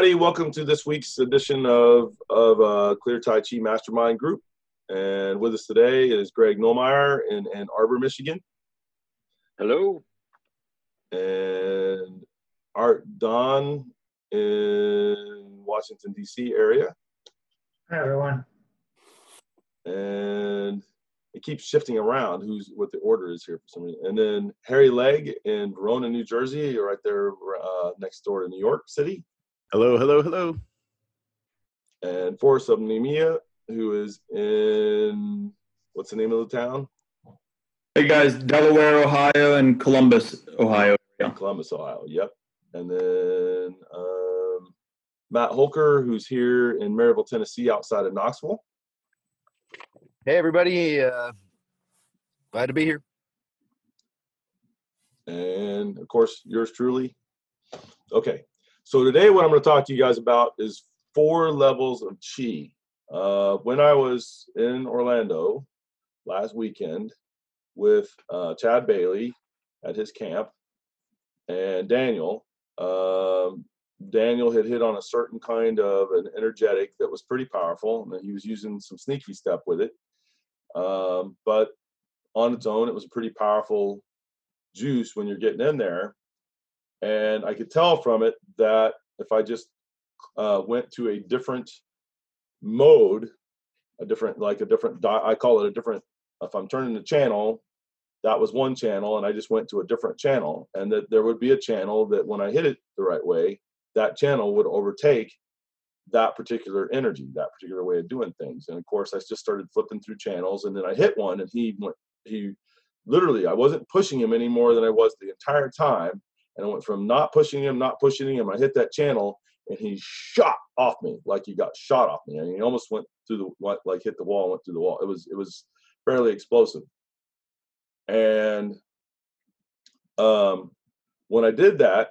everybody. Welcome to this week's edition of Clear Tai Chi Mastermind Group. And with us today is Greg Nolmeyer in Ann Arbor, Michigan. Hello. And Art Don in Washington, D.C. area. Hi, everyone. And it keeps shifting around what the order is here for some reason. And then Harry Legg in Verona, New Jersey, right there next door to New York City. Hello, hello, hello. And Forrest of Nemea, who is in, what's the name of the town? Hey guys, Delaware, Ohio, and Columbus, Ohio. Columbus, Ohio, yep. And then Matt Holker, who's here in Maryville, Tennessee, outside of Knoxville. Hey, everybody. Glad to be here. And, of course, yours truly. Okay. So today what I'm going to talk to you guys about is 4 levels of Qi. When I was in Orlando last weekend with Chad Bailey at his camp and Daniel, Daniel had hit on a certain kind of an energetic that was pretty powerful, and he was using some sneaky step with it. But on its own, it was a pretty powerful juice when you're getting in there. And I could tell from it that if I just went to a different mode, I call it a different, if I'm turning the channel, that was one channel, and I just went to a different channel, and that there would be a channel that when I hit it the right way, that channel would overtake that particular energy, that particular way of doing things. And of course, I just started flipping through channels, and then I hit one, and he literally, I wasn't pushing him any more than I was the entire time. And I went from not pushing him. I hit that channel, and he shot off me like he got shot off me. I mean, he almost went through hit the wall, went through the wall. It was fairly explosive. And when I did that,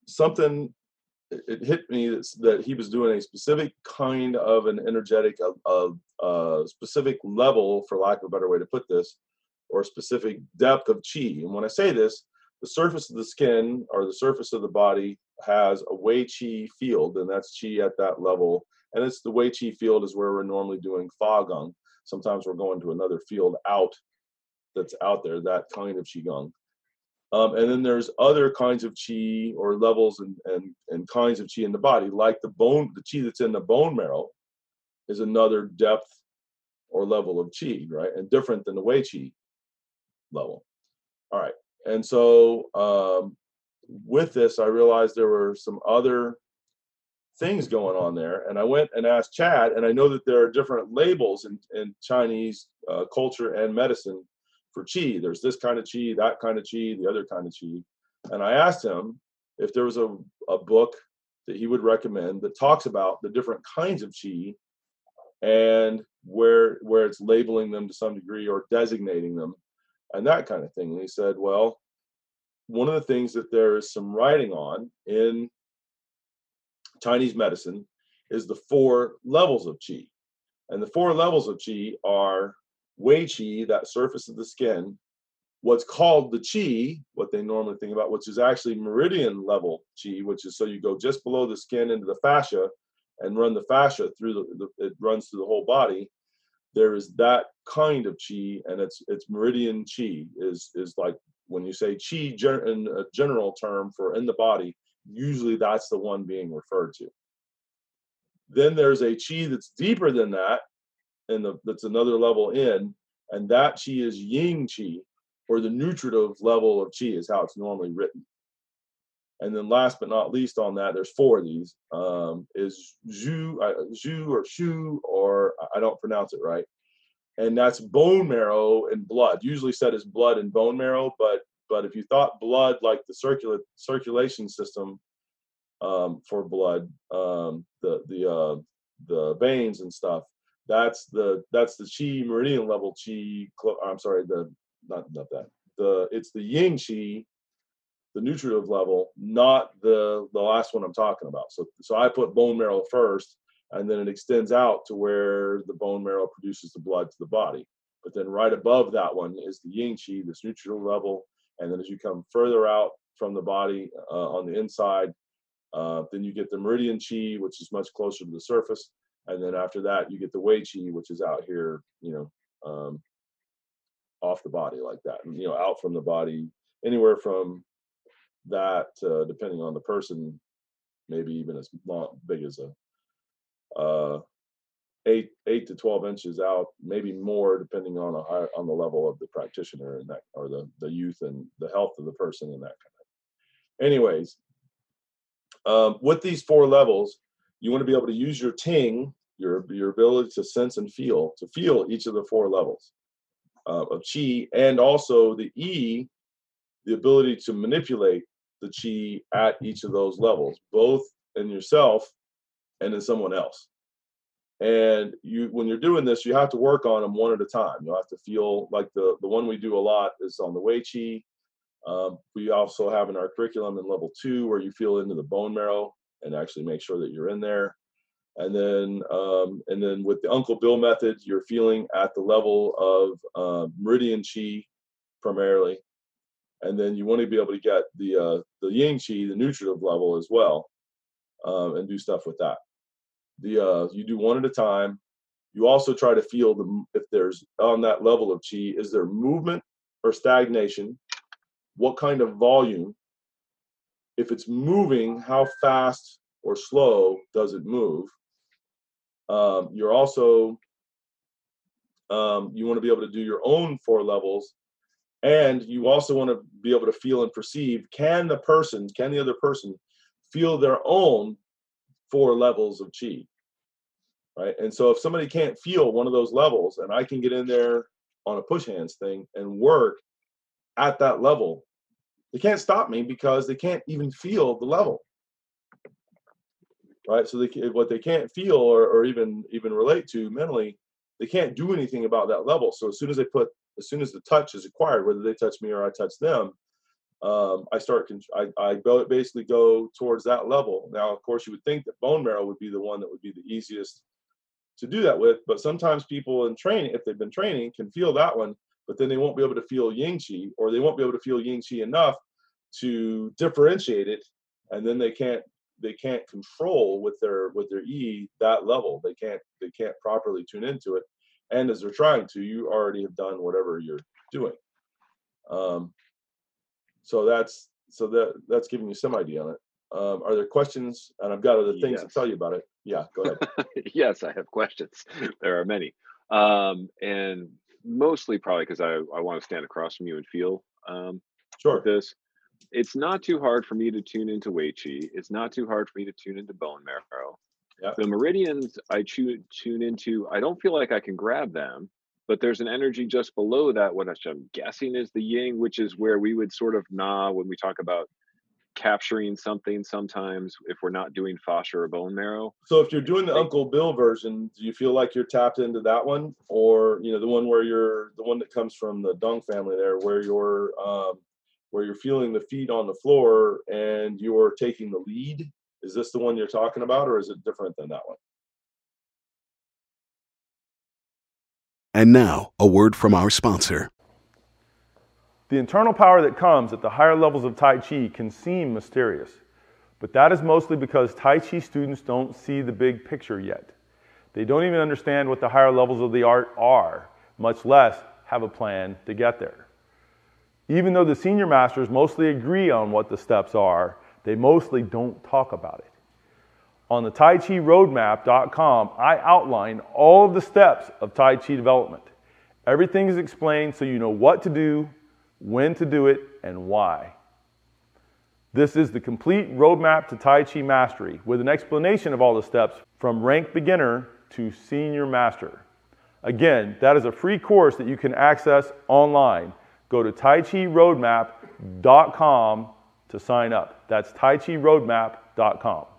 it hit me that he was doing a specific kind of an energetic, a specific level, for lack of a better way to put this, or a specific depth of Qi. And when I say this, the surface of the skin or the surface of the body has a Wei Qi field, and that's Qi at that level. And it's the Wei Qi field is where we're normally doing Fa Gong. Sometimes we're going to another field that's out there, that kind of Qigong. And then there's other kinds of Qi or levels and kinds of Qi in the body, like the Qi that's in the bone marrow is another depth or level of Qi, right? And different than the Wei Qi level. All right. And so with this, I realized there were some other things going on there. And I went and asked Chad, and I know that there are different labels in Chinese culture and medicine for Qi. There's this kind of Qi, that kind of Qi, the other kind of Qi. And I asked him if there was a book that he would recommend that talks about the different kinds of Qi and where it's labeling them to some degree or designating them and that kind of thing. And he said, well, one of the things that there is some writing on in Chinese medicine is the 4 levels of Qi. And the 4 levels of Qi are Wei Qi, that surface of the skin, what's called the Qi, what they normally think about, which is actually meridian level Qi, which is so you go just below the skin into the fascia and run the fascia through it runs through the whole body. There is that kind of Qi, and it's meridian Qi is like when you say Qi in a general term for in the body, usually that's the one being referred to. Then there's a Qi that's deeper than that, and that's another level in, and that Qi is Ying Qi, or the nutritive level of Qi is how it's normally written. And then last but not least on that, there's 4 of these, is Zhu or Shu, or I don't pronounce it right. And that's bone marrow and blood, usually said as blood and bone marrow, but if you thought blood like the circulation system for blood, the veins and stuff, that's the Qi meridian level Qi. I'm sorry, it's the Ying Qi, the nutritive level, not the last one I'm talking about. So I put bone marrow first, and then it extends out to where the bone marrow produces the blood to the body. But then right above that one is the Ying Qi, this nutritive level. And then as you come further out from the body on the inside, Then you get the meridian chi, which is much closer to the surface. And then after that, you get the wei chi, which is out here, off the body like that, and, out from the body, anywhere from that, depending on the person, maybe even as big as a 8 to 12 inches out, maybe more, depending on the level of the practitioner and that, or the youth and the health of the person and that kind of. Anyways, with these 4 levels, you want to be able to use your ting, your ability to sense and feel each of the 4 levels of chi, and also the E, the ability to manipulate the chi at each of those levels, both in yourself and in someone else. And when you're doing this, you have to work on them one at a time. You'll have to feel like the one we do a lot is on the wei chi. We also have in our curriculum in level 2 where you feel into the bone marrow and actually make sure that you're in there. And then with the Uncle Bill method, you're feeling at the level of meridian chi primarily. And then you want to be able to get the yang chi, the nutritive level as well, and do stuff with that. You do one at a time. You also try to feel if there's on that level of chi, is there movement or stagnation? What kind of volume? If it's moving, how fast or slow does it move? You're also you want to be able to do your own 4 levels, and you also want to be able to feel and perceive. Can the other person feel their own 4 levels of chi? Right. And so if somebody can't feel one of those levels, and I can get in there on a push hands thing and work at that level, they can't stop me because they can't even feel the level. Right. So what they can't feel or even relate to mentally, they can't do anything about that level. So as soon as the touch is acquired, whether they touch me or I touch them, I basically go towards that level. Now, of course, you would think that bone marrow would be the one that would be the easiest to do that with, but sometimes people in training, if they've been training, can feel that one, but then they won't be able to feel yang chi, or they won't be able to feel yang chi enough to differentiate it, and then they can't control with their E that level. They can't properly tune into it, and as they're trying to, you already have done whatever you're doing. So that's giving you some idea on it. Are there questions? And I've got other things to tell you about it. Yeah, go ahead. Yes, I have questions. There are many. And mostly probably because I want to stand across from you and feel Sure. this. It's not too hard for me to tune into wei chi. It's not too hard for me to tune into bone marrow. Yeah. The meridians I tune into, I don't feel like I can grab them, but there's an energy just below that, what I'm guessing is the yin, which is where we would sort of when we talk about capturing something sometimes if we're not doing fascia or bone marrow. So if you're doing the Uncle Bill version, do you feel like you're tapped into that one, or the one that comes from the Dong family there, where you're feeling the feet on the floor and you're taking the lead? Is this the one you're talking about, or is it different than that one? And now, a word from our sponsor. The internal power that comes at the higher levels of Tai Chi can seem mysterious, but that is mostly because Tai Chi students don't see the big picture yet. They don't even understand what the higher levels of the art are, much less have a plan to get there. Even though the senior masters mostly agree on what the steps are, they mostly don't talk about it. On the TaiChiRoadmap.com, I outline all of the steps of Tai Chi development. Everything is explained so you know what to do, when to do it, and why. This is the complete roadmap to Tai Chi mastery with an explanation of all the steps from rank beginner to senior master. Again, that is a free course that you can access online. Go to TaiChiRoadmap.com to sign up. That's TaiChiRoadmap.com.